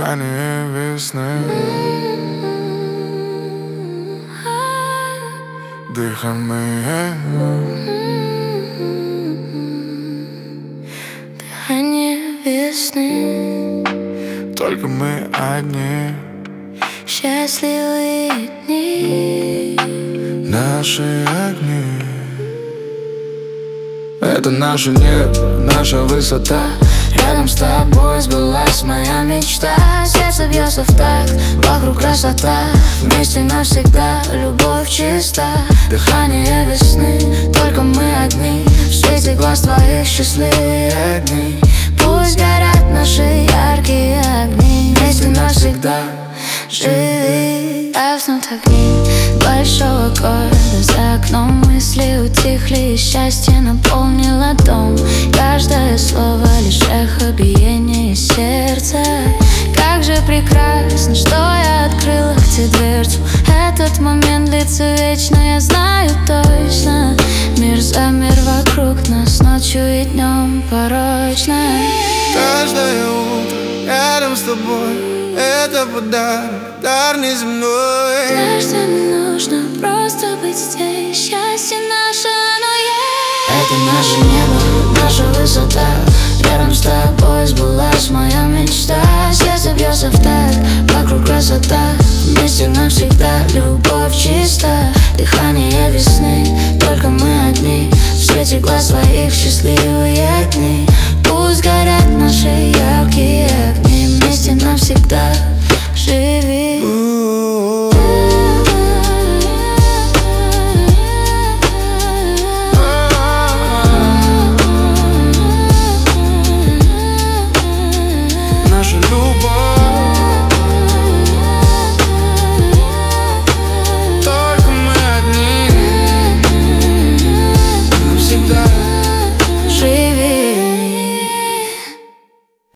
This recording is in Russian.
дыхание весны. Дыхание. Дыхание весны. Только мы одни. Счастливые дни. Наши огни. Это наше небо, наша высота. Рядом с тобой сбылась моя мечта. Сердце бьется в такт, вокруг красота. Вместе навсегда, любовь чиста. Дыхание весны, только мы одни. В свете глаз твоих счастливые дни. Пусть горят наши яркие огни. Вместе навсегда живи. Гаснут огни большого города. За окном мысли утихли, и счастье наполнило дом. Каждое слово лишь эхо биения сердца. Как же прекрасно, что я открыла тебе дверцу. Этот момент длится вечно, я знаю точно. Мир замер вокруг нас, ночью и днем порочно. Каждое утро рядом с тобой — это подарок, дар неземной. Знаешь, что не нужно просто быть здесь. Счастье наше, оно есть. Это наше небо, наша высота. Рядом с тобой сбылась моя мечта. Сердце бьется в такт, вокруг красота. Вместе навсегда, любовь чиста. Дыхание весны, только мы одни. В свете глаз твоих счастливые дни.